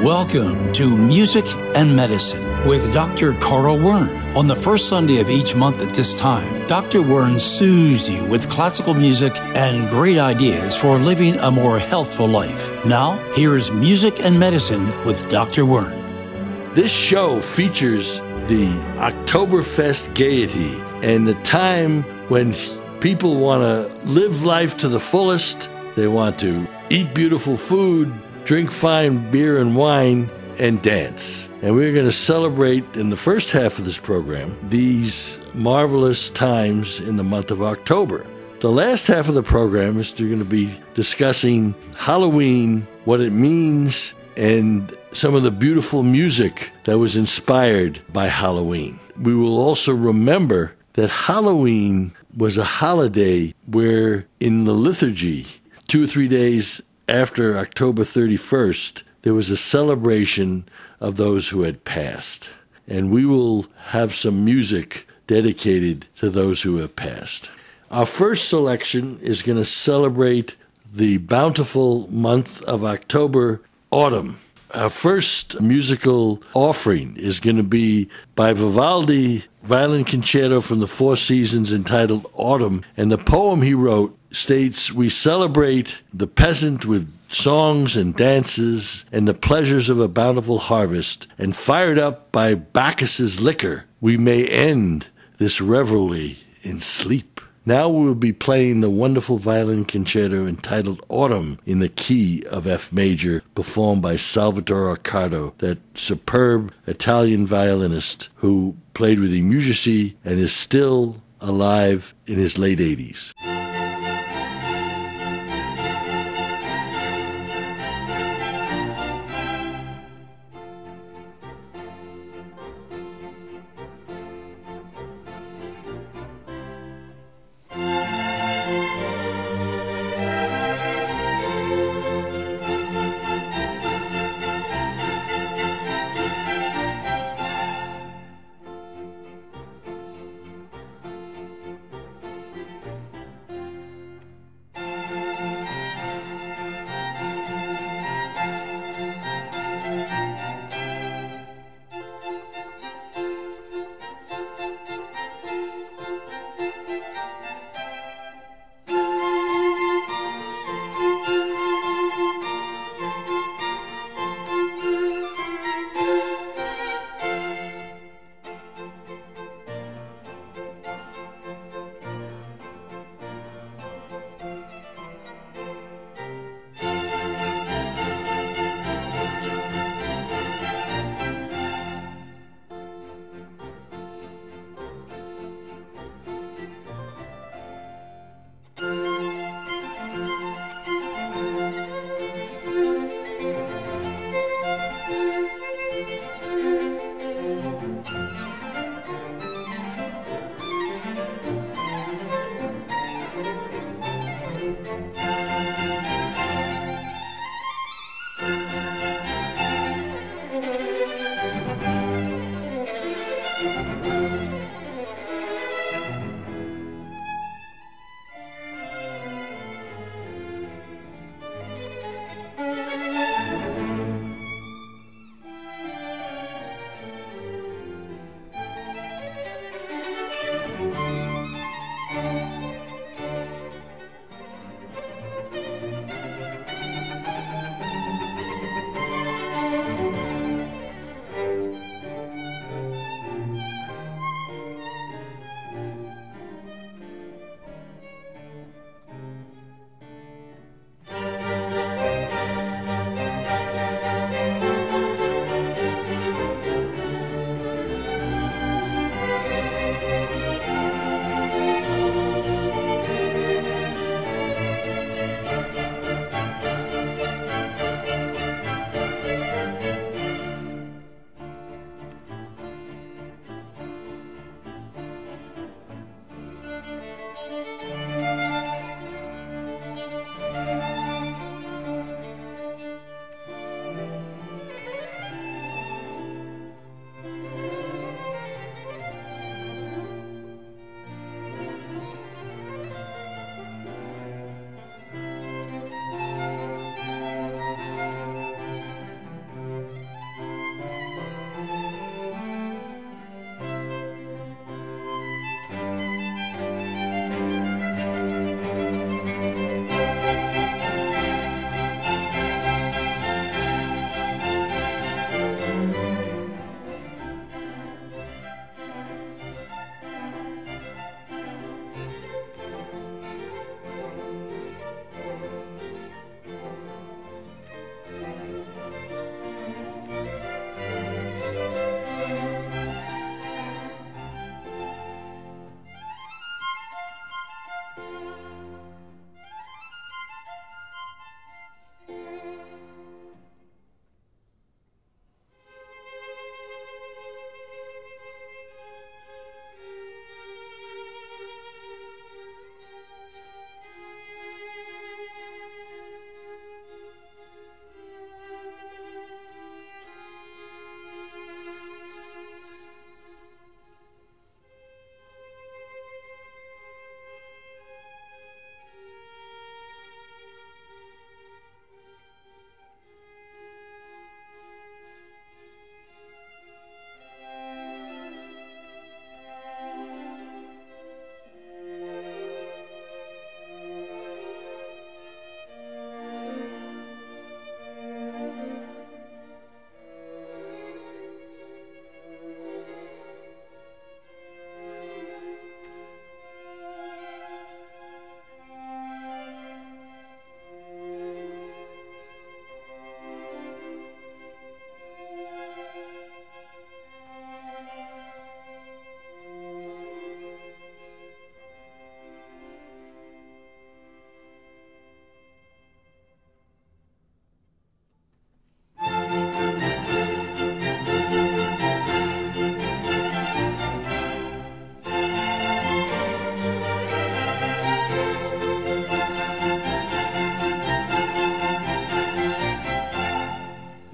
Welcome to Music and Medicine with Dr. Carl Wern. On the first Sunday of each month at this time, Dr. Wern soothes you with classical music and great ideas for living a more healthful life. Now, here is Music and Medicine with Dr. Wern. This show features the Oktoberfest gaiety and the time when people want to live life to the fullest. They want to eat beautiful food, drink fine beer and wine, and dance. And we're going to celebrate in the first half of this program these marvelous times in the month of October. The last half of the program is going to be discussing Halloween, what it means, and some of the beautiful music that was inspired by Halloween. We will also remember that Halloween was a holiday where in the liturgy, 2 or 3 days after October 31st, there was a celebration of those who had passed. And we will have some music dedicated to those who have passed. Our first selection is going to celebrate the bountiful month of October, autumn. Our first musical offering is going to be by Vivaldi, Violin Concerto from the Four Seasons entitled Autumn. And the poem he wrote states, "We celebrate the peasant with songs and dances and the pleasures of a bountiful harvest, and fired up by Bacchus's liquor, we may end this revelry in sleep." Now we'll be playing the wonderful violin concerto entitled Autumn in the key of F major, performed by Salvatore Accardo, that superb Italian violinist who played with the Musici and is still alive in his late 80s.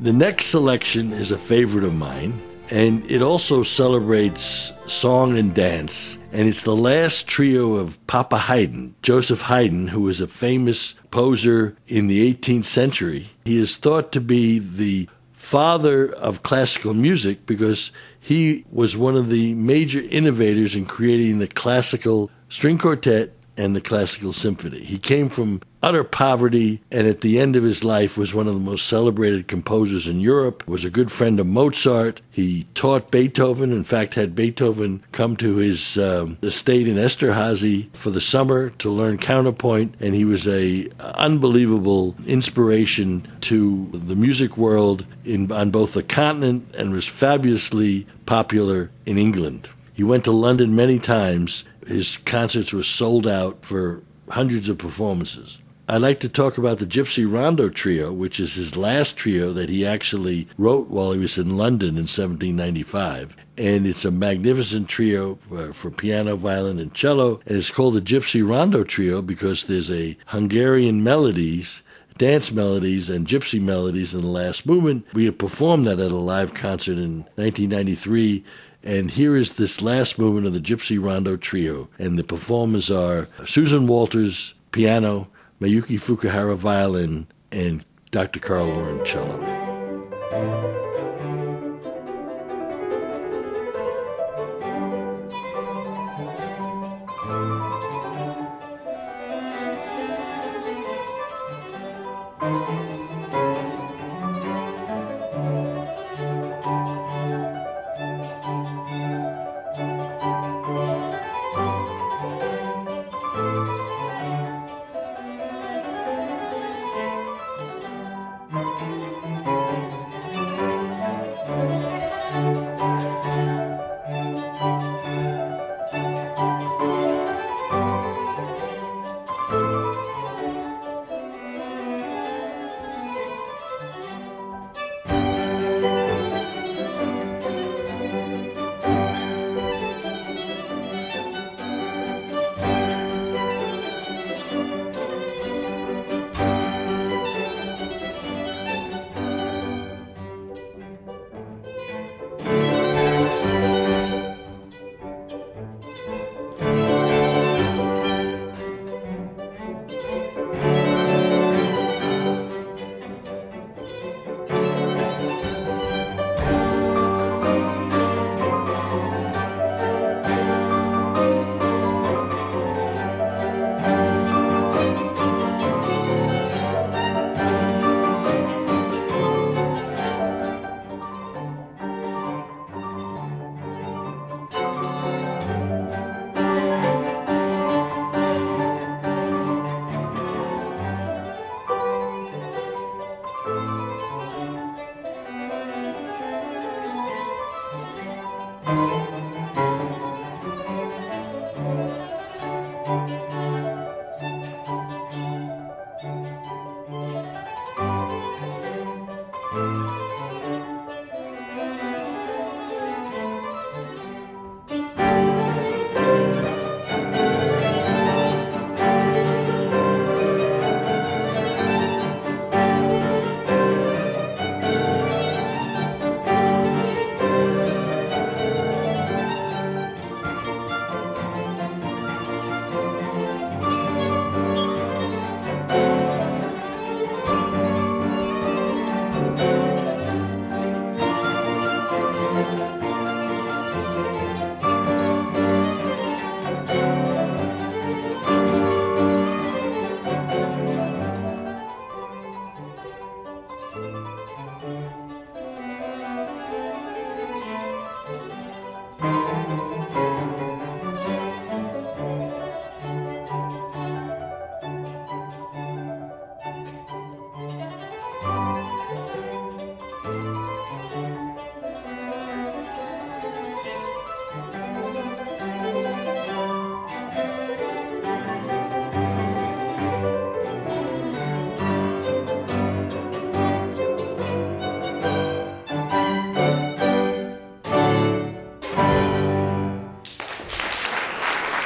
The next selection is a favorite of mine, and it also celebrates song and dance. And it's the last trio of Papa Haydn, Joseph Haydn, who was a famous poser in the 18th century. He is thought to be the father of classical music because he was one of the major innovators in creating the classical string quartet and the classical symphony. He came from utter poverty, and at the end of his life was one of the most celebrated composers in Europe, was a good friend of Mozart. He taught Beethoven, in fact had Beethoven come to his estate in Esterhazy for the summer to learn counterpoint, and he was a unbelievable inspiration to the music world on both the continent and was fabulously popular in England. He went to London many times. His concerts were sold out for hundreds of performances. I'd like to talk about the Gypsy Rondo Trio, which is his last trio that he actually wrote while he was in London in 1795. And it's a magnificent trio for piano, violin, and cello. And it's called the Gypsy Rondo Trio because there's a Hungarian melodies, dance melodies, and gypsy melodies in the last movement. We have performed that at a live concert in 1993. And here is this last movement of the Gypsy Rondo Trio. And the performers are Susan Walters, piano, Mayuki Fukuhara, violin, and Dr. Carl Warren, cello.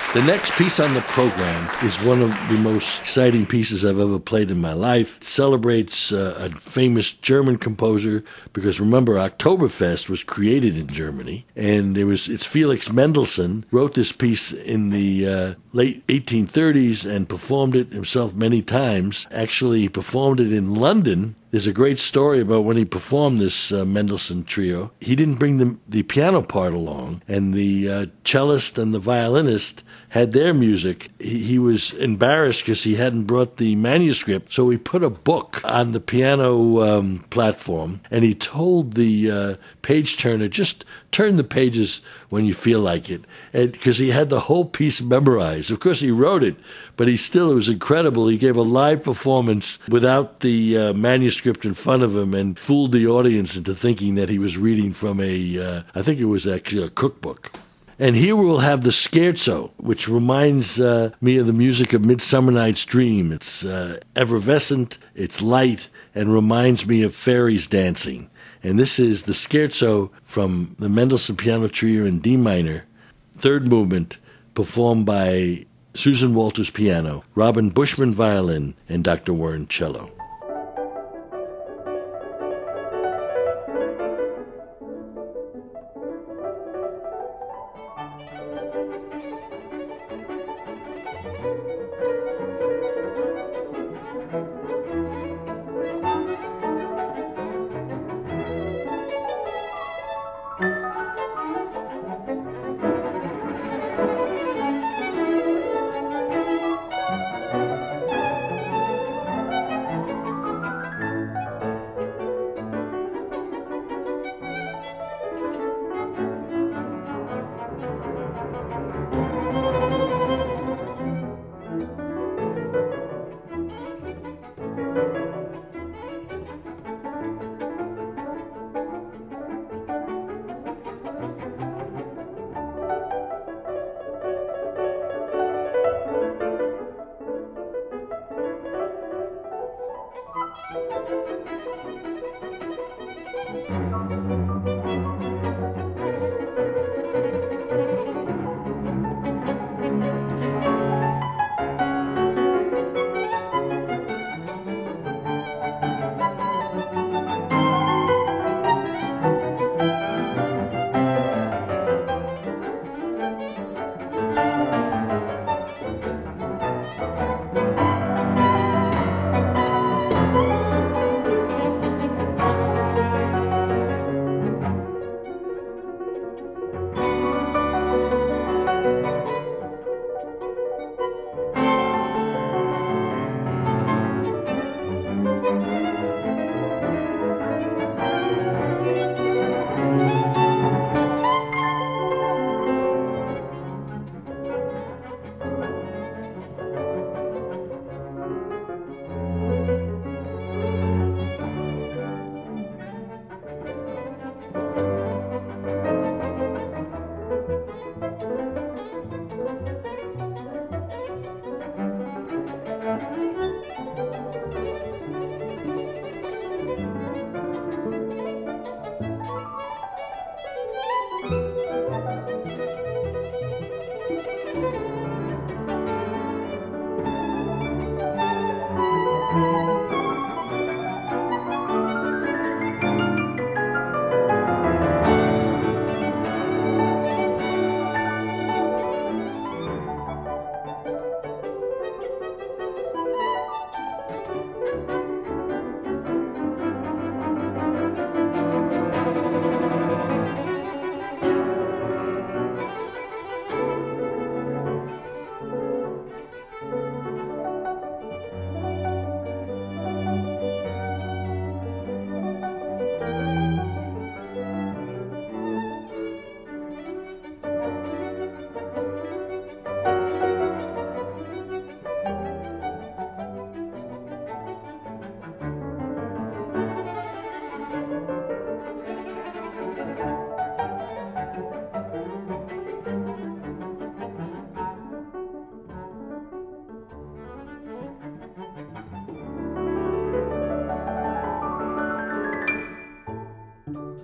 The next piece on the program is one of the most exciting pieces I've ever played in my life. It celebrates a famous German composer, because remember, Oktoberfest was created in Germany, and it's Felix Mendelssohn wrote this piece in the late 1830s and performed it himself many times. Actually, he performed it in London. There's a great story about when he performed this Mendelssohn trio. He didn't bring the piano part along, and the cellist and the violinist had their music. He was embarrassed because he hadn't brought the manuscript, so he put a book on the piano platform, and he told the page turner, just turn the pages when you feel like it, because he had the whole piece memorized. Of course, he wrote it, but it was incredible. He gave a live performance without the manuscript in front of him and fooled the audience into thinking that he was reading from I think it was actually a cookbook. And here we'll have the scherzo, which reminds me of the music of Midsummer Night's Dream. It's effervescent, it's light, and reminds me of fairies dancing. And this is the scherzo from the Mendelssohn Piano Trio in D minor, third movement, performed by Susan Walters piano, Robin Bushman violin, and Dr. Wern cello.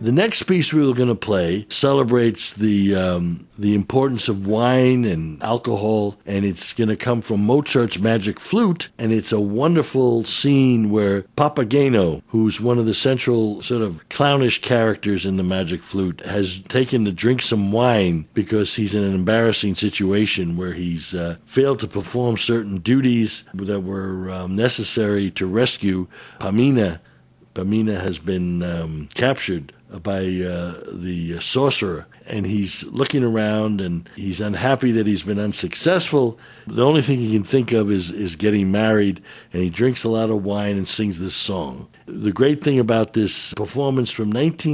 The next piece we were going to play celebrates the importance of wine and alcohol, and it's going to come from Mozart's Magic Flute, and it's a wonderful scene where Papageno, who's one of the central sort of clownish characters in the Magic Flute, has taken to drink some wine because he's in an embarrassing situation where he's failed to perform certain duties that were necessary to rescue Pamina. Pamina has been captured by the sorcerer, and he's looking around and he's unhappy that he's been unsuccessful. The only thing he can think of is getting married, and he drinks a lot of wine and sings this song. The great thing about this performance from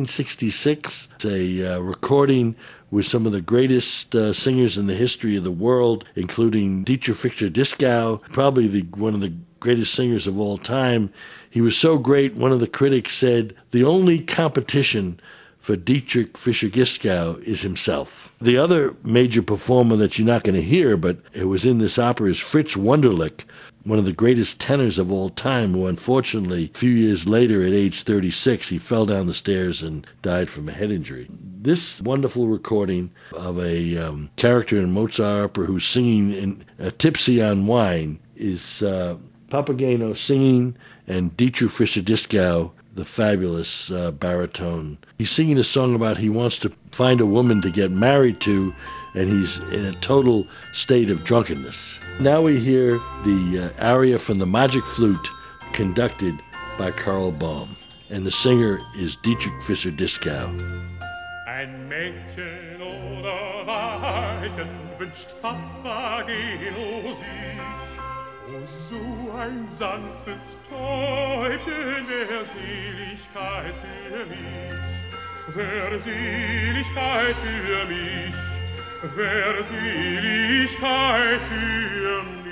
1966, it's a recording with some of the greatest singers in the history of the world, including Dietrich Fischer-Dieskau, probably one of the greatest singers of all time. He was so great, one of the critics said, the only competition for Dietrich Fischer-Dieskau is himself. The other major performer that you're not going to hear, but it was in this opera, is Fritz Wunderlich, one of the greatest tenors of all time, who unfortunately, a few years later at age 36, he fell down the stairs and died from a head injury. This wonderful recording of a character in a Mozart opera who's singing tipsy on wine is Papageno singing and Dietrich Fischer-Dieskau, the fabulous baritone. He's singing a song about he wants to find a woman to get married to, and he's in a total state of drunkenness. Now we hear the aria from the Magic Flute conducted by Karl Baum, and the singer is Dietrich Fischer-Dieskau. Ein Mädchen oder Weiden wünscht Papageno sich. Oh, so ein sanftes Täubchen der Seligkeit für mich, der Seligkeit für mich, der Seligkeit für mich.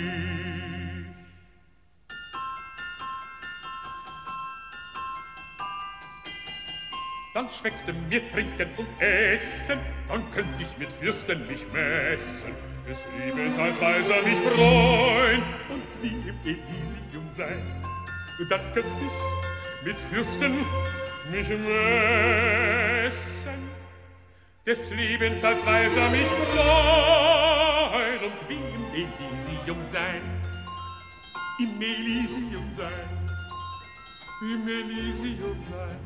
Dann schmeckte mir Trinken und Essen, dann könnt ich mit Fürsten mich messen, des Lebens als Weiser mich freuen und wie im Elysium sein. Dann könnt ich mit Fürsten mich messen, des Lebens als Weiser mich freuen und wie im Elysium sein. Im Elysium sein, im Elysium sein.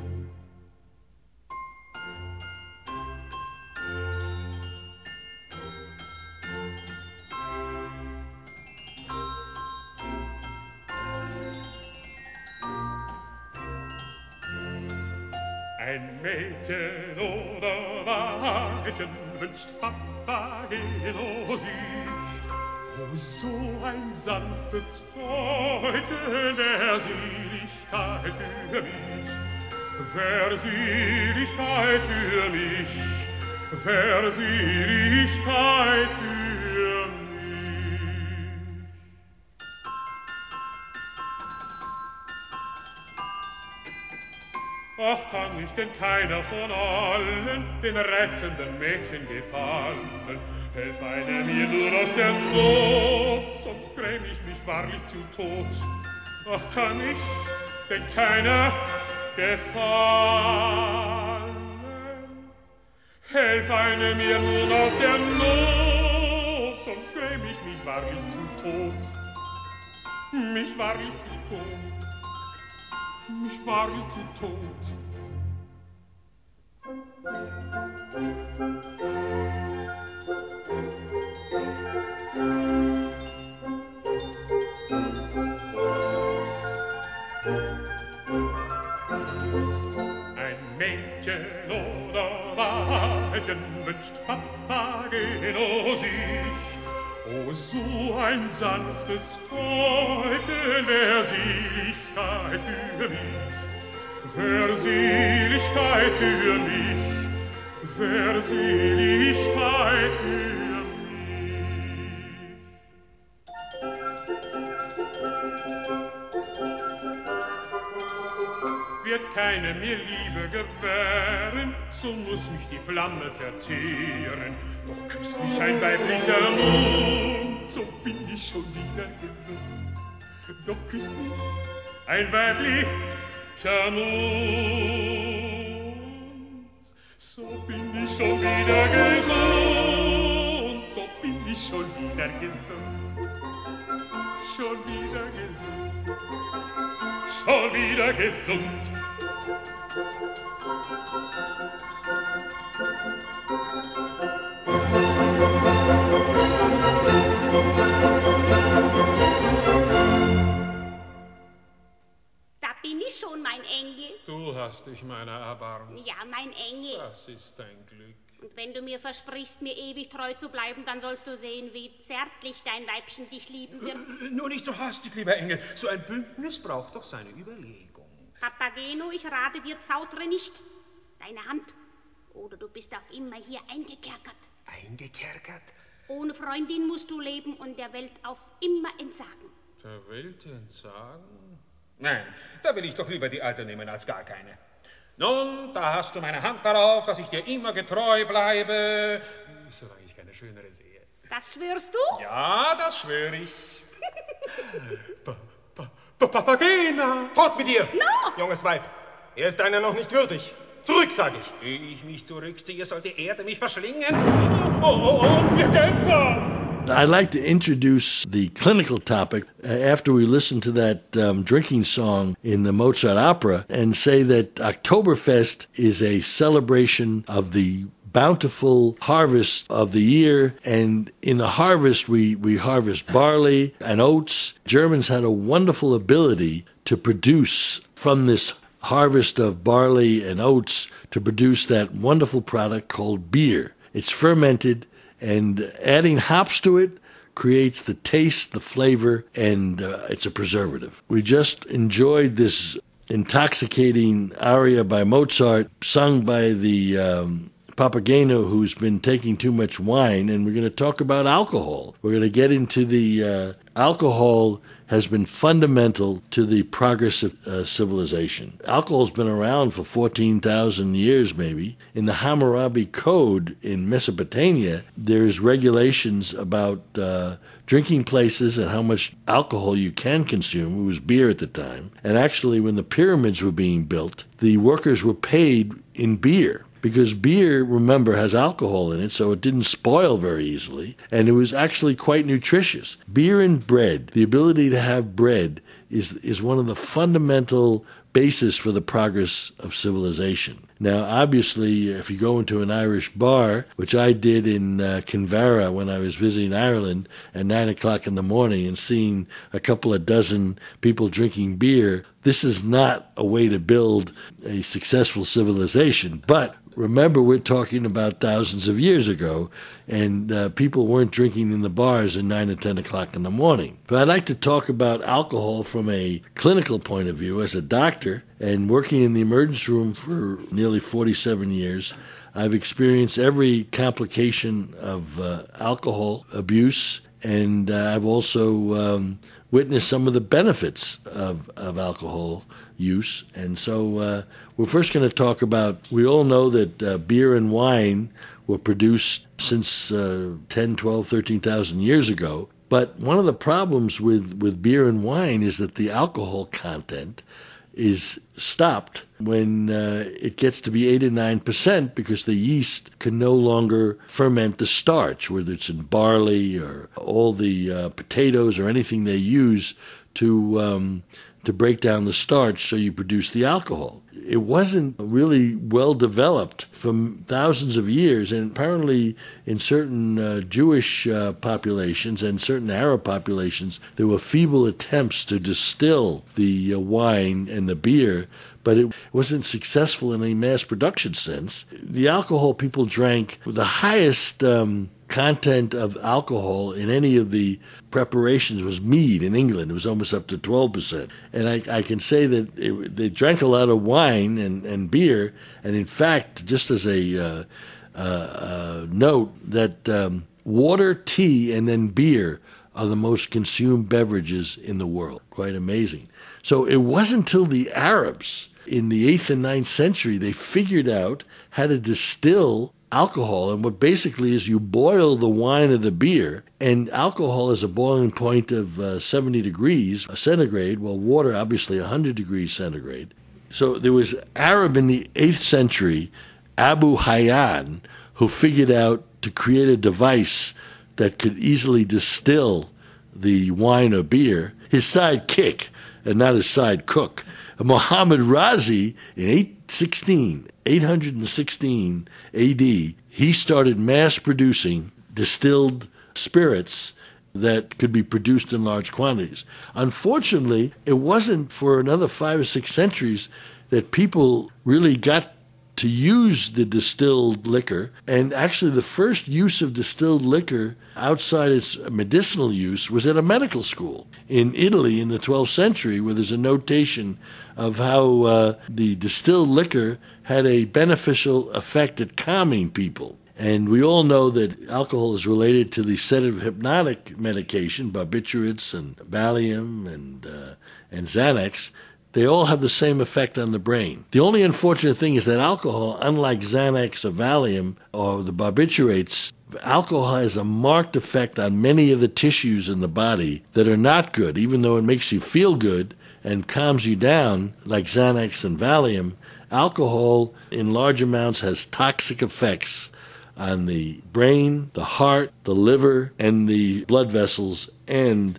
Ein Mädchen oder Weibchen wünscht Papageno sich. Oh, so ein sanftes Täubchen der Seligkeit für mich, der Seligkeit für mich, der Seligkeit für mich. Ach, kann ich denn keiner von allen den reizenden Mädchen gefallen? Helf einer mir nur aus der Not, sonst gräm ich mich wahrlich zu Tod. Ach, kann ich denn keiner gefallen? Helf einer mir nur aus der Not, sonst gräm ich mich wahrlich zu Tod. Mich wahrlich zu Tod. Mich wahrlich zu Tod. Ein Mädchen oder Weibchen wünscht Papageno sich. Oh, so ein sanftes Täubchen der Seligkeit für mich, der Seligkeit für mich, der Seligkeit für mich. Wird keine mir Liebe gewähren, so muss mich die Flamme verzehren. Doch küsst mich ein weiblicher Mund, so bin ich schon wieder gesund. Doch küsst mich ein weiblicher Mund, bin ich schon wieder gesund, so bin ich schon wieder gesund, schon wieder gesund, schon wieder gesund. Da bin ich schon, mein Engel. Du hast dich meiner erbarmt. Ja, mein Engel. Das ist dein Glück. Und wenn du mir versprichst, mir ewig treu zu bleiben, dann sollst du sehen, wie zärtlich dein Weibchen dich lieben wird. Nur nicht so hastig, lieber Engel. So ein Bündnis braucht doch seine Überlegung. Papageno, ich rate dir, zautere nicht deine Hand, oder du bist auf immer hier eingekerkert. Eingekerkert? Ohne Freundin musst du leben und der Welt auf immer entsagen. Der Welt entsagen? Nein, da will ich doch lieber die Alte nehmen als gar keine. Nun, da hast du meine Hand darauf, dass ich dir immer getreu bleibe, solange ich keine schönere sehe. Das schwörst du? Ja, das schwöre ich. Papagena! Fort mit dir, No! junges Weib. Er ist deiner noch nicht würdig. Zurück, sag ich. Ehe ich mich zurückziehe, soll die Erde mich verschlingen. Mir Dämpfer! I'd like to introduce the clinical topic after we listen to that drinking song in the Mozart opera and say that Oktoberfest is a celebration of the bountiful harvest of the year. And in the harvest, we harvest barley and oats. Germans had a wonderful ability to produce from this harvest of barley and oats to produce that wonderful product called beer. It's fermented, and adding hops to it creates the taste, the flavor, and it's a preservative. We just enjoyed this intoxicating aria by Mozart, sung by the Papageno, who's been taking too much wine, and we're going to talk about alcohol. We're going to get into the alcohol has been fundamental to the progress of civilization. Alcohol's been around for 14,000 years, maybe. In the Hammurabi Code in Mesopotamia, there's regulations about drinking places and how much alcohol you can consume. It was beer at the time. And actually, when the pyramids were being built, the workers were paid in beer. Because beer, remember, has alcohol in it, so it didn't spoil very easily, and it was actually quite nutritious. Beer and bread, the ability to have bread, is one of the fundamental basis for the progress of civilization. Now, obviously, if you go into an Irish bar, which I did in Kinvara when I was visiting Ireland at 9 o'clock in the morning and seeing a couple of dozen people drinking beer, this is not a way to build a successful civilization. But remember, we're talking about thousands of years ago, and people weren't drinking in the bars at 9 or 10 o'clock in the morning. But I'd like to talk about alcohol from a clinical point of view. As a doctor and working in the emergency room for nearly 47 years, I've experienced every complication of alcohol abuse, and I've also witnessed some of the benefits of alcohol use. And so we're first going to talk about, we all know that beer and wine were produced since 10, 12, 13,000 years ago. But one of the problems with beer and wine is that the alcohol content is stopped when it gets to be 8 or 9% because the yeast can no longer ferment the starch, whether it's in barley or all the potatoes or anything they use to break down the starch so you produce the alcohol. It wasn't really well developed for thousands of years, and apparently in certain Jewish populations and certain Arab populations, there were feeble attempts to distill the wine and the beer, but it wasn't successful in a mass production sense. The alcohol people drank, the highest content of alcohol in any of the preparations was mead in England. It was almost up to 12%. And I can say that they drank a lot of wine and beer, and in fact, just as a note, that water, tea, and then beer are the most consumed beverages in the world. Quite amazing. So it wasn't until the Arabs in the 8th and 9th century they figured out how to distill alcohol, and what basically is you boil the wine or the beer, and alcohol has a boiling point of 70 degrees centigrade, while water obviously 100 degrees centigrade. So there was Arab in the 8th century Abu Hayyan, who figured out to create a device that could easily distill the wine or beer, his sidekick, and not his side cook. Muhammad Razi, in 816 A.D., he started mass producing distilled spirits that could be produced in large quantities. Unfortunately, it wasn't for another 5 or 6 centuries that people really got to use the distilled liquor. And actually, the first use of distilled liquor outside its medicinal use was at a medical school in Italy in the 12th century, where there's a notation of how the distilled liquor had a beneficial effect at calming people. And we all know that alcohol is related to the sedative hypnotic medication, barbiturates and Valium and Xanax. They all have the same effect on the brain. The only unfortunate thing is that alcohol, unlike Xanax or Valium or the barbiturates, alcohol has a marked effect on many of the tissues in the body that are not good. Even though it makes you feel good and calms you down, like Xanax and Valium, alcohol in large amounts has toxic effects on the brain, the heart, the liver, and the blood vessels and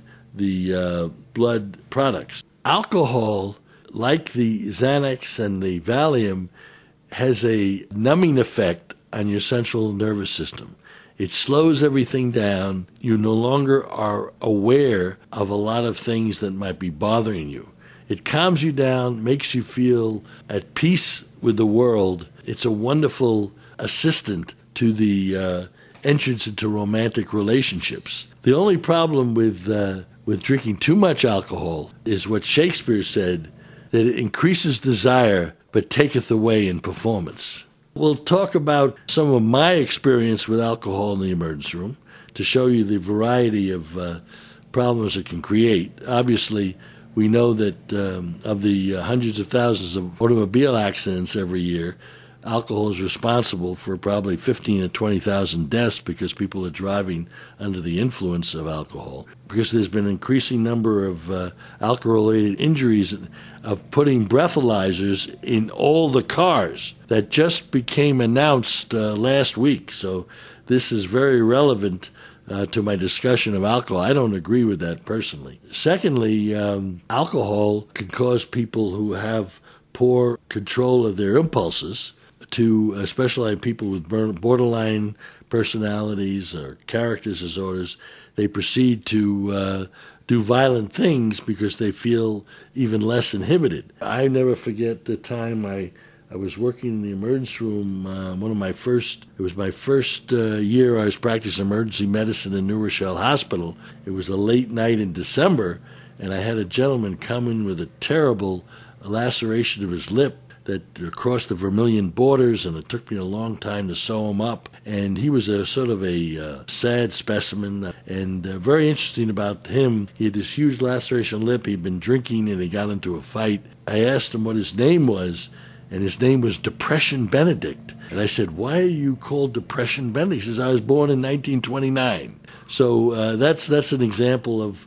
the blood products. Alcohol, like the Xanax and the Valium, has a numbing effect on your central nervous system. It slows everything down. You no longer are aware of a lot of things that might be bothering you. It calms you down, makes you feel at peace with the world. It's a wonderful assistant to the entrance into romantic relationships. The only problem with drinking too much alcohol is what Shakespeare said, that it increases desire but taketh away in performance. We'll talk about some of my experience with alcohol in the emergency room to show you the variety of problems it can create. Obviously, we know that of the hundreds of thousands of automobile accidents every year, alcohol is responsible for probably 15,000 to 20,000 deaths because people are driving under the influence of alcohol. Because there's been an increasing number of alcohol-related injuries of putting breathalyzers in all the cars. That just became announced last week. So this is very relevant to my discussion of alcohol. I don't agree with that personally. Secondly, alcohol can cause people who have poor control of their impulses, to especially people with borderline personalities or character disorders. They proceed to do violent things because they feel even less inhibited. I never forget the time I was working in the emergency room. It was my first year I was practicing emergency medicine in New Rochelle Hospital. It was a late night in December, and I had a gentleman come in with a terrible laceration of his lip that crossed the Vermilion borders, and it took me a long time to sew him up. And he was a sort of a sad specimen. And very interesting about him, he had this huge laceration lip. He'd been drinking, and he got into a fight. I asked him what his name was, and his name was Depression Benedict. And I said, "Why are you called Depression Benedict?" He says, "I was born in 1929. So that's an example of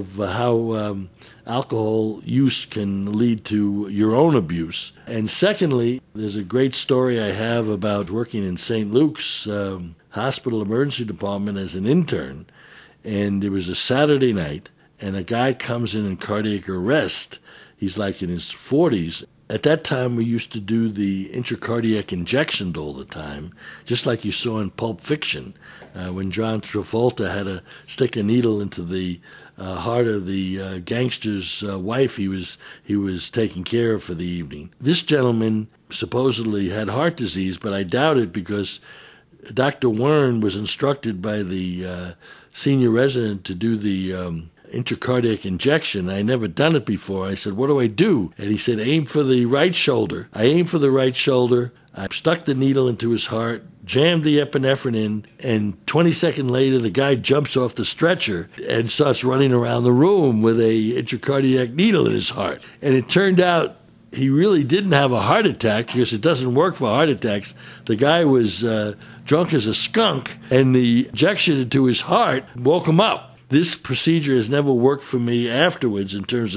how alcohol use can lead to your own abuse. And secondly, there's a great story I have about working in St. Luke's hospital emergency department as an intern. And it was a Saturday night, and a guy comes in cardiac arrest. He's like in his 40s. At that time, we used to do the intracardiac injection all the time, just like you saw in Pulp Fiction, when John Travolta had to stick a needle into the heart of the gangster's wife he was taking care of for the evening. This gentleman supposedly had heart disease, but I doubt it because Dr. Wern was instructed by the senior resident to do the intracardiac injection. I had never done it before. I said, "What do I do?" And he said, "Aim for the right shoulder." I aimed for the right shoulder. I stuck the needle into his heart, jammed the epinephrine in, and 20 seconds later, the guy jumps off the stretcher and starts running around the room with a intracardiac needle in his heart. And it turned out he really didn't have a heart attack because it doesn't work for heart attacks. The guy was drunk as a skunk, and the injection into his heart woke him up. This procedure has never worked for me afterwards in terms of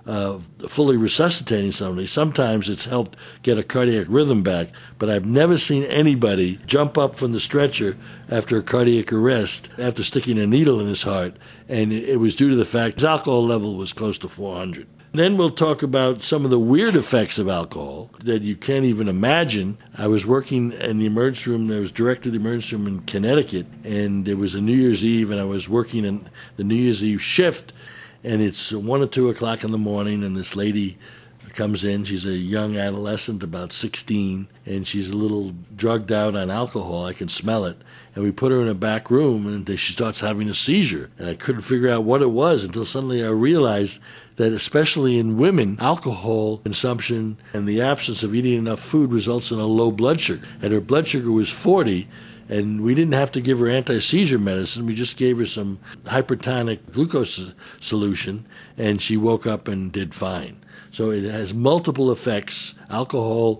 fully resuscitating somebody. Sometimes it's helped get a cardiac rhythm back, but I've never seen anybody jump up from the stretcher after a cardiac arrest after sticking a needle in his heart, and it was due to the fact his alcohol level was close to 400. Then we'll talk about some of the weird effects of alcohol that you can't even imagine. I was working in the emergency room. I was director of the emergency room in Connecticut, and it was a New Year's Eve, and I was working in the New Year's Eve shift, and it's 1 or 2 o'clock in the morning, and this lady comes in. She's a young adolescent, about 16, and she's a little drugged out on alcohol. I can smell it. And we put her in a back room, and she starts having a seizure. And I couldn't figure out what it was until suddenly I realized that especially in women, alcohol consumption and the absence of eating enough food results in a low blood sugar. And her blood sugar was 40, and we didn't have to give her anti-seizure medicine. We just gave her some hypertonic glucose solution, and she woke up and did fine. So it has multiple effects. Alcohol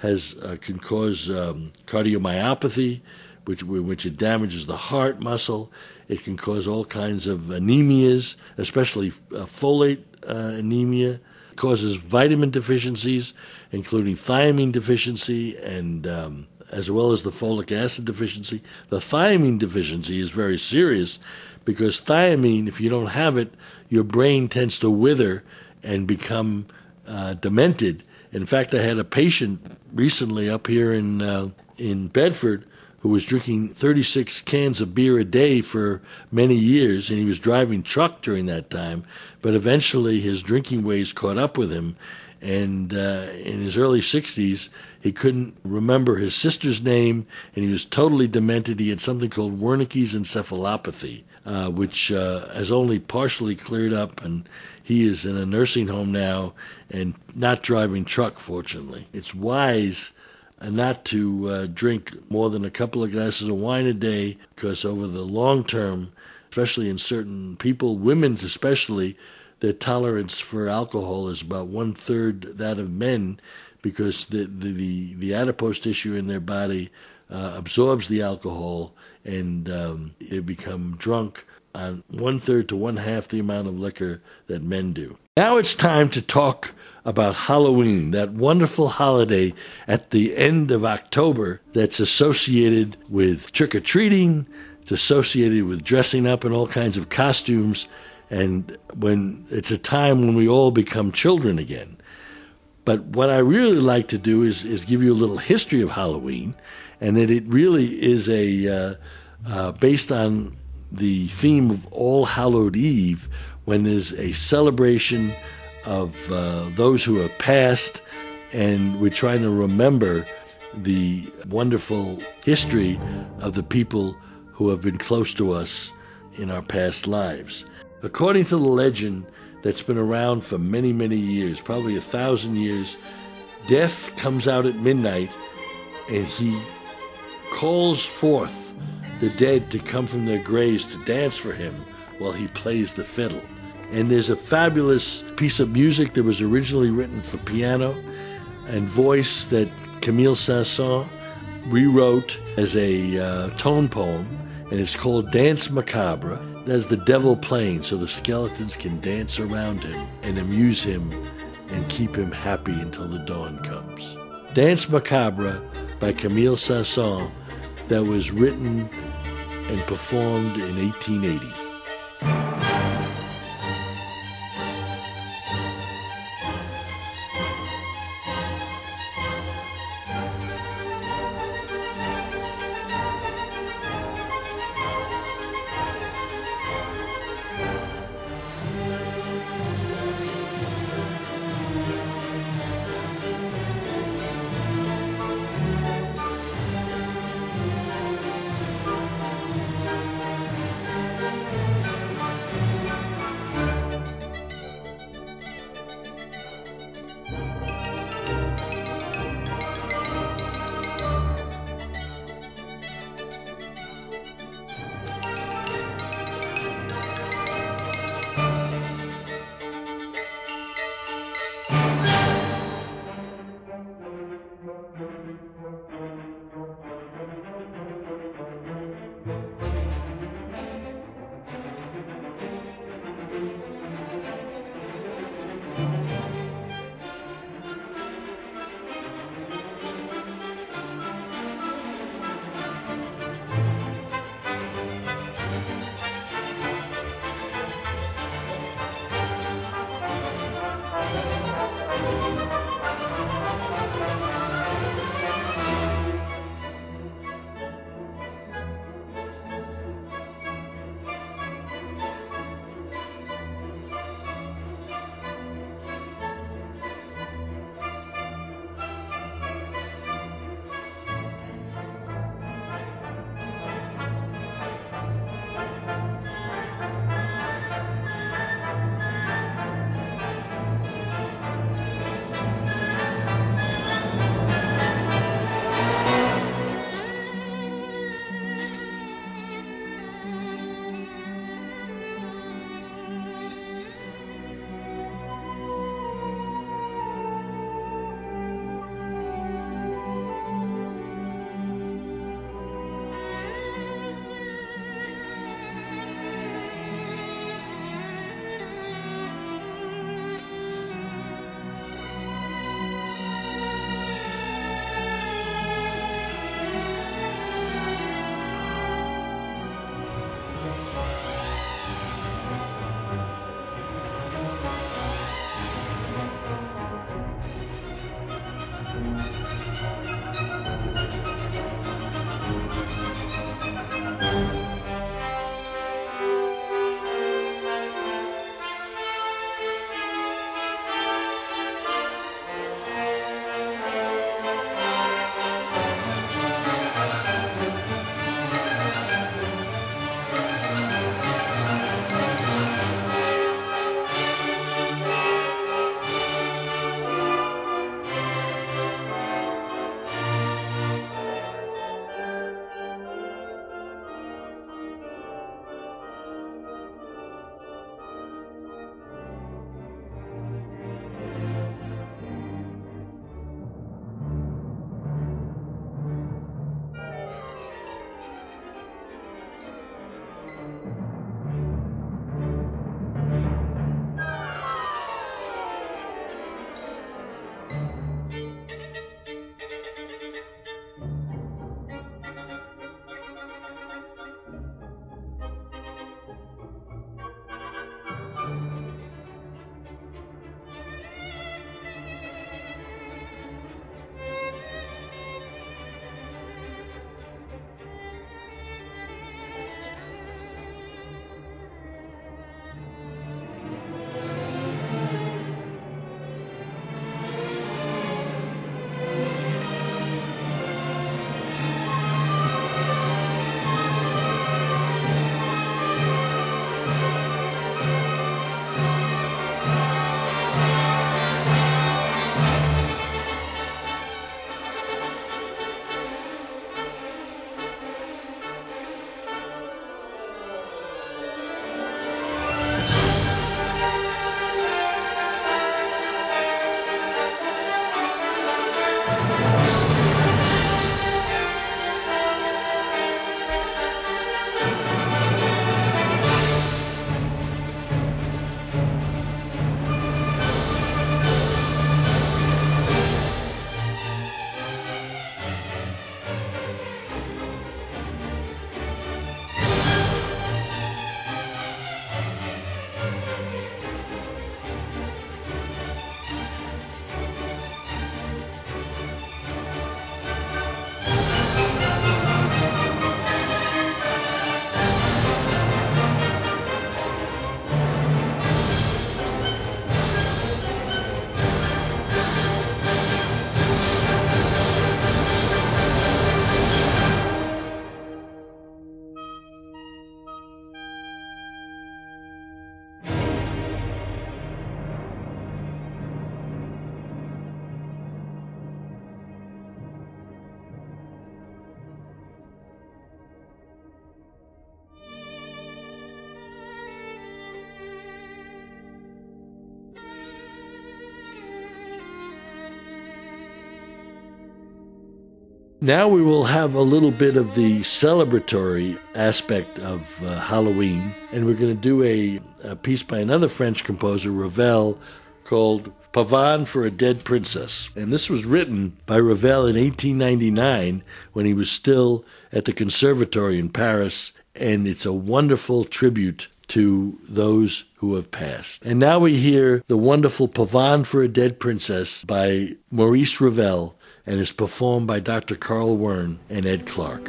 can cause cardiomyopathy, which it damages the heart muscle. It can cause all kinds of anemias, especially folate anemia. It causes vitamin deficiencies, including thiamine deficiency, and as well as the folic acid deficiency. The thiamine deficiency is very serious because thiamine, if you don't have it, your brain tends to wither and become demented. In fact, I had a patient recently up here in Bedford who was drinking 36 cans of beer a day for many years, and he was driving truck during that time, but eventually his drinking ways caught up with him, and in his early 60s, he couldn't remember his sister's name, and he was totally demented. He had something called Wernicke's encephalopathy, which has only partially cleared up, and he is in a nursing home now and not driving truck, fortunately. It's wise not to drink more than a couple of glasses of wine a day, because over the long term, especially in certain people, women especially, their tolerance for alcohol is about 1/3 that of men, because the adipose tissue in their body absorbs the alcohol, and they become drunk on 1/3 to 1/2 the amount of liquor that men do. Now it's time to talk about Halloween, that wonderful holiday at the end of October that's associated with trick-or-treating, it's associated with dressing up in all kinds of costumes, and when it's a time when we all become children again. But what I really like to do is give you a little history of Halloween, and that it really is based on the theme of All Hallowed Eve, when there's a celebration of those who have passed, and we're trying to remember the wonderful history of the people who have been close to us in our past lives. According to the legend that's been around for many, many years, probably 1,000 years, Death comes out at midnight and he calls forth the dead to come from their graves to dance for him while he plays the fiddle. And there's a fabulous piece of music that was originally written for piano and voice that Camille Saint-Saëns rewrote as a tone poem, and it's called Danse Macabre. There's the devil playing so the skeletons can dance around him and amuse him and keep him happy until the dawn comes. Danse Macabre by Camille Saint-Saëns, that was written and performed in 1880. Now we will have a little bit of the celebratory aspect of Halloween, and we're going to do a piece by another French composer, Ravel, called Pavane for a Dead Princess. And this was written by Ravel in 1899 when he was still at the Conservatory in Paris, and it's a wonderful tribute to those who have passed. And now we hear the wonderful Pavane for a Dead Princess by Maurice Ravel, and is performed by Dr. Carl Wern and Ed Clark.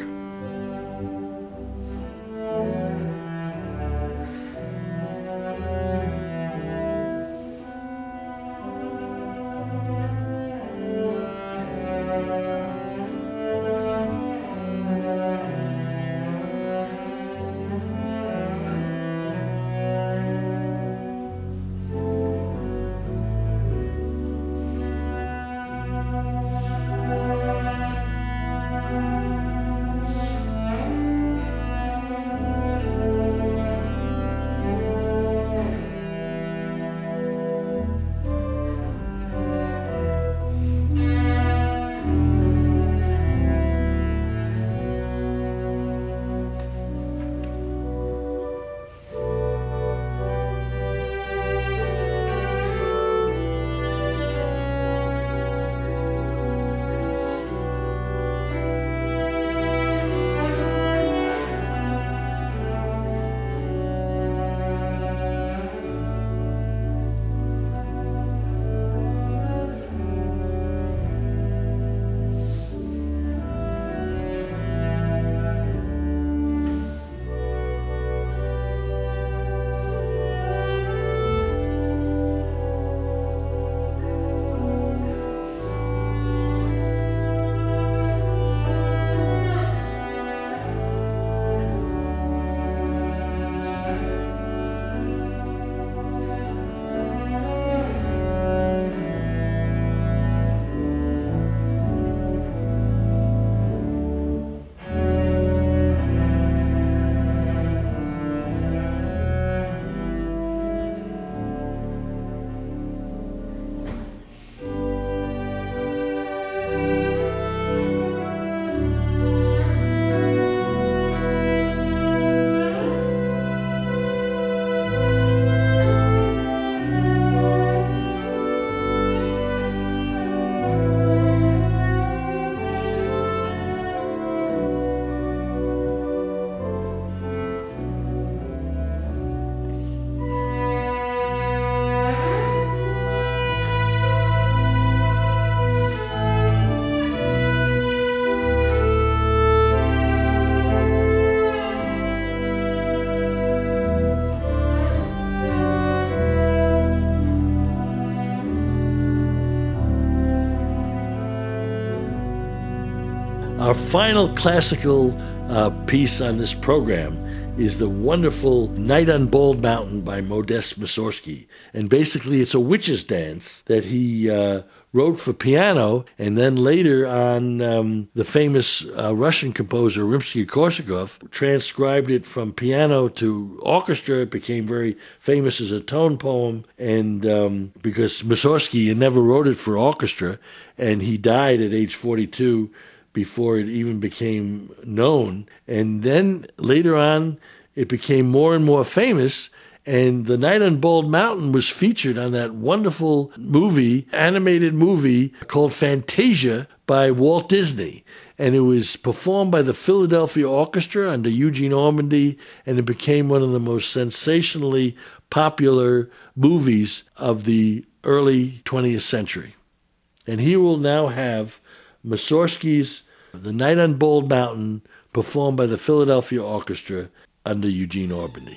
Our final classical piece on this program is the wonderful Night on Bald Mountain by Modest Mussorgsky. And basically it's a witch's dance that he wrote for piano, and then later on the famous Russian composer Rimsky-Korsakov transcribed it from piano to orchestra. It became very famous as a tone poem, and because Mussorgsky never wrote it for orchestra, and he died at age 42 before it even became known. And then later on, it became more and more famous, and The Night on Bald Mountain was featured on that wonderful movie, animated movie called Fantasia by Walt Disney. And it was performed by the Philadelphia Orchestra under Eugene Ormandy, and it became one of the most sensationally popular movies of the early 20th century. And here we'll now have Mussorgsky's The Night on Bald Mountain, performed by the Philadelphia Orchestra under Eugene Ormandy.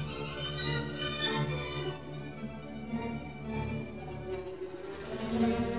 Thank you.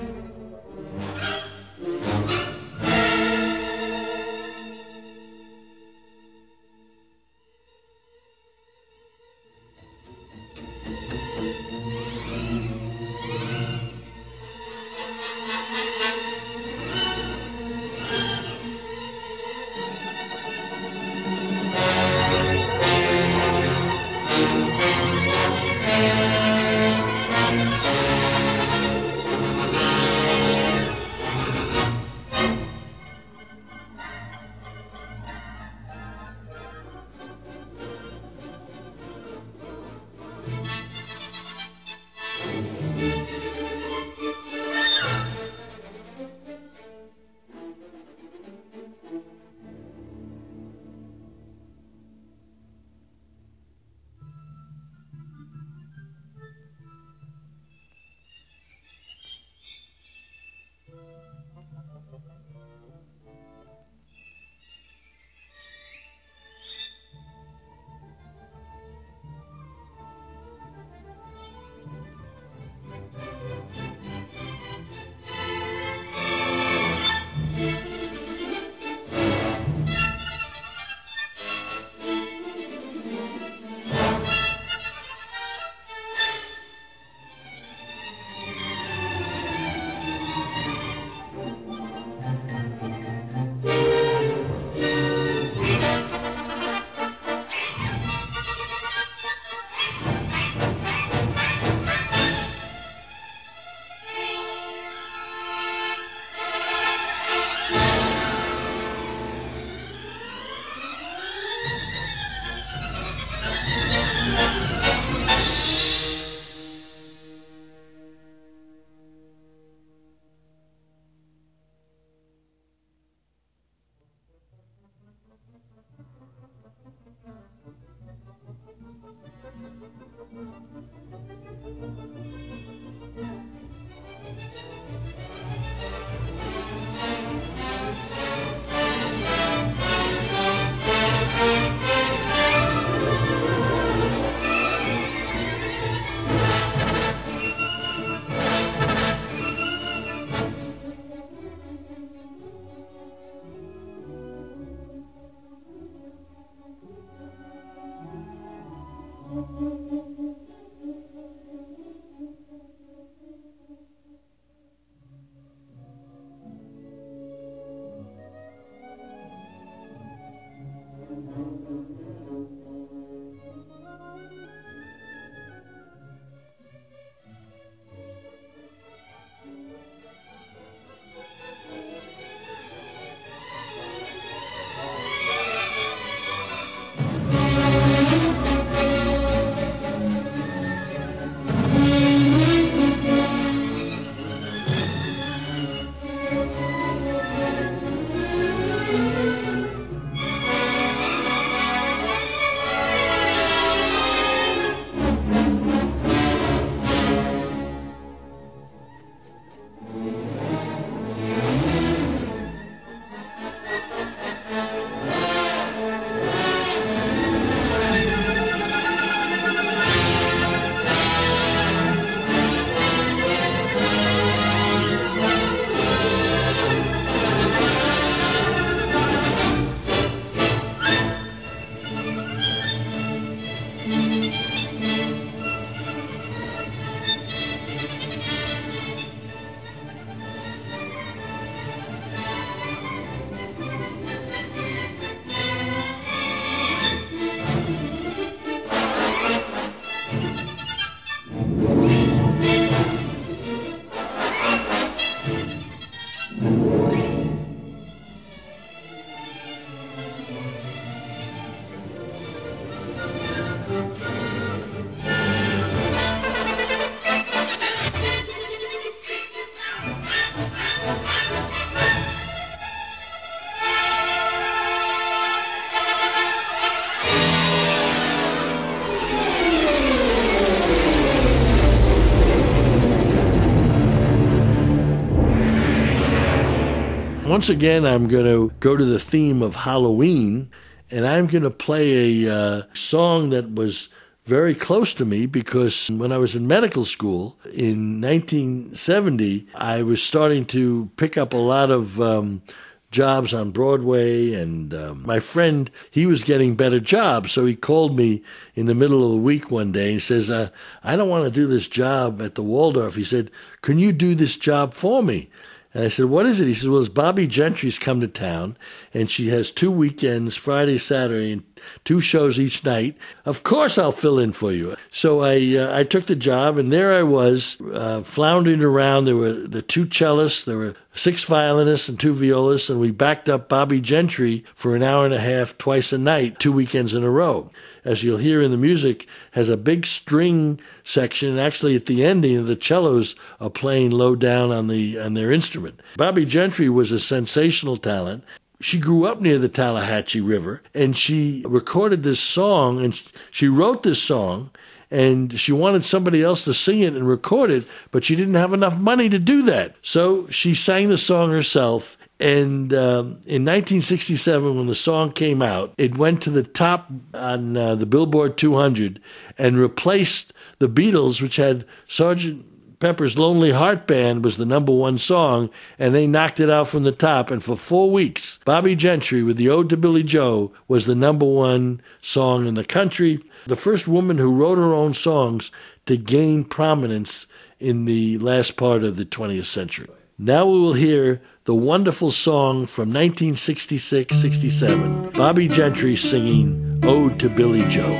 Once again, I'm going to go to the theme of Halloween, and I'm going to play a song that was very close to me because when I was in medical school in 1970, I was starting to pick up a lot of jobs on Broadway, and my friend, he was getting better jobs, so he called me in the middle of the week one day and says, I don't want to do this job at the Waldorf. He said, can you do this job for me? And I said, what is it? He said, well, it's Bobby Gentry's come to town, and she has 2 weekends, Friday, Saturday, and 2 shows each night. Of course I'll fill in for you. So I took the job, and there I was, floundering around. There were the 2 cellists, there were 6 violinists and 2 violists, and we backed up Bobby Gentry for an hour and a half twice a night, 2 weekends in a row. As you'll hear in the music, has a big string section, and actually at the ending, the cellos are playing low down on their instrument. Bobby Gentry was a sensational talent. She grew up near the Tallahatchie River, and she recorded this song, and she wrote this song, and she wanted somebody else to sing it and record it, but she didn't have enough money to do that. So she sang the song herself. And in 1967, when the song came out, it went to the top on the Billboard 200 and replaced the Beatles, which had Sgt. Pepper's Lonely Heart Band was the #1 song, and they knocked it out from the top. And for 4 weeks, Bobby Gentry with the Ode to Billie Joe was the #1 song in the country. The first woman who wrote her own songs to gain prominence in the last part of the 20th century. Now we will hear the wonderful song from 1966-67, Bobby Gentry singing Ode to Billie Joe.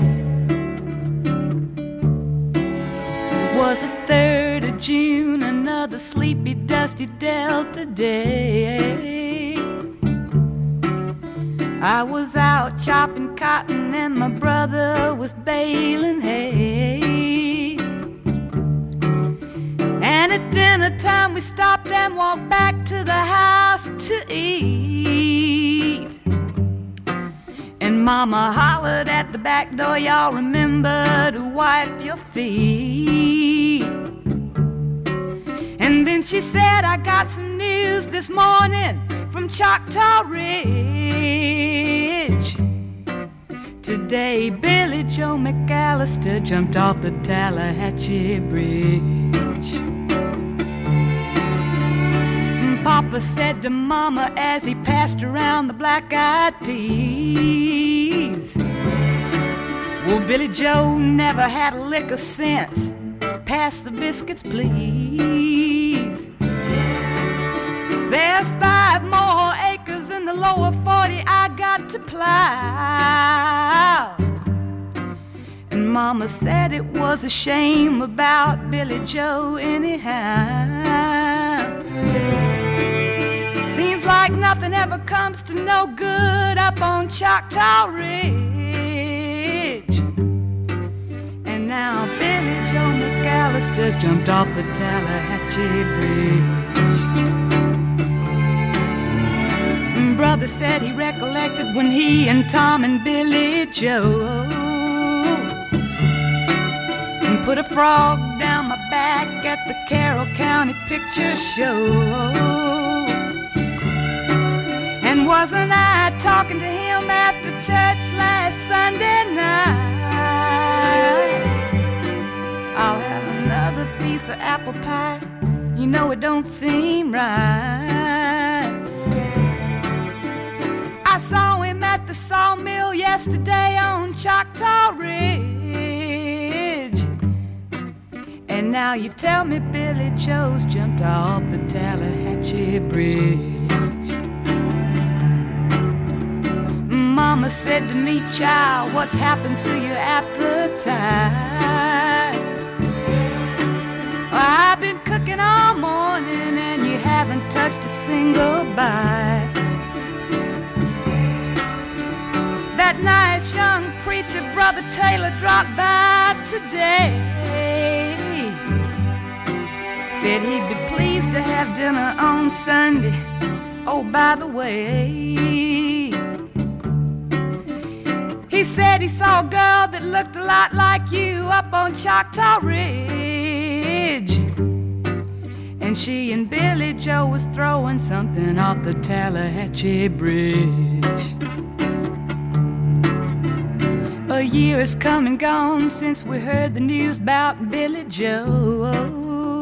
It was the 3rd of June, another sleepy, dusty Delta day. I was out chopping cotton and my brother was baling hay. And at dinner time we stopped and walked back to the house to eat. And Mama hollered at the back door, y'all remember to wipe your feet. And then she said, I got some news this morning from Choctaw Ridge. Today Billie Joe McAllister jumped off the Tallahatchie Bridge. Papa said to Mama as he passed around the black-eyed peas, well, Billie Joe never had a lick of sense. Pass the biscuits, please. There's 5 more acres in the lower 40 I got to plow. And Mama said it was a shame about Billie Joe anyhow. Seems like nothing ever comes to no good up on Choctaw Ridge. And now Billie Joe McAllister's jumped off the Tallahatchie Bridge. Brother said he recollected when he and Tom and Billie Joe put a frog down my back at the Carroll County Picture Show. And wasn't I talking to him after church last Sunday night? I'll have another piece of apple pie. You know it don't seem right. I saw him at the sawmill yesterday on Choctaw Ridge. And now you tell me Billie Joe's jumped off the Tallahatchie Bridge. Mama said to me, child, what's happened to your appetite? Well, I've been cooking all morning and you haven't touched a single bite. That nice young preacher, Brother Taylor, dropped by today. Said he'd be pleased to have dinner on Sunday. Oh, by the way, he said he saw a girl that looked a lot like you up on Choctaw Ridge. And and she and Billy Joe was throwing something off the Tallahatchie Bridge. A year has come and gone since we heard the news about Billy Joe.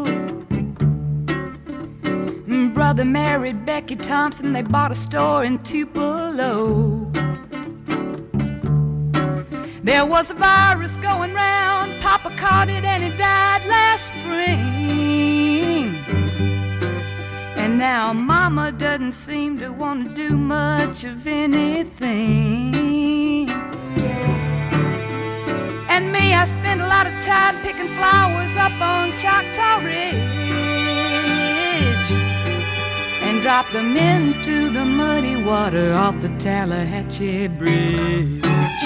Brother married Becky Thompson, they bought a store in Tupelo. There was a virus going round, Papa caught it and he died last spring. And now Mama doesn't seem to want to do much of anything. And me, I spend a lot of time picking flowers up on Choctaw Ridge and drop them into the muddy water off the Tallahatchie Bridge.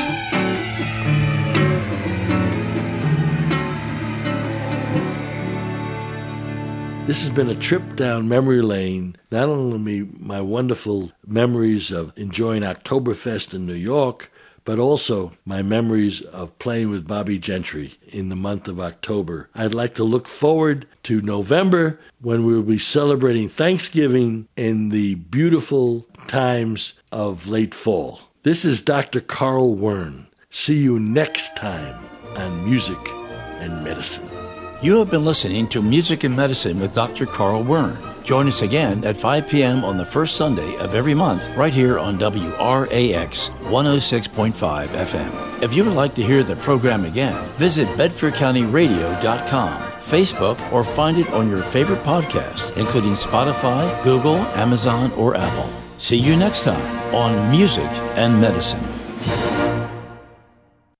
This has been a trip down memory lane, not only my wonderful memories of enjoying Oktoberfest in New York, but also my memories of playing with Bobby Gentry in the month of October. I'd like to look forward to November when we will be celebrating Thanksgiving in the beautiful times of late fall. This is Dr. Carl Wern. See you next time on Music and Medicine. You have been listening to Music and Medicine with Dr. Carl Wern. Join us again at 5 p.m. on the first Sunday of every month right here on WRAX 106.5 FM. If you would like to hear the program again, visit BedfordCountyRadio.com, Facebook, or find it on your favorite podcast, including Spotify, Google, Amazon, or Apple. See you next time on Music and Medicine.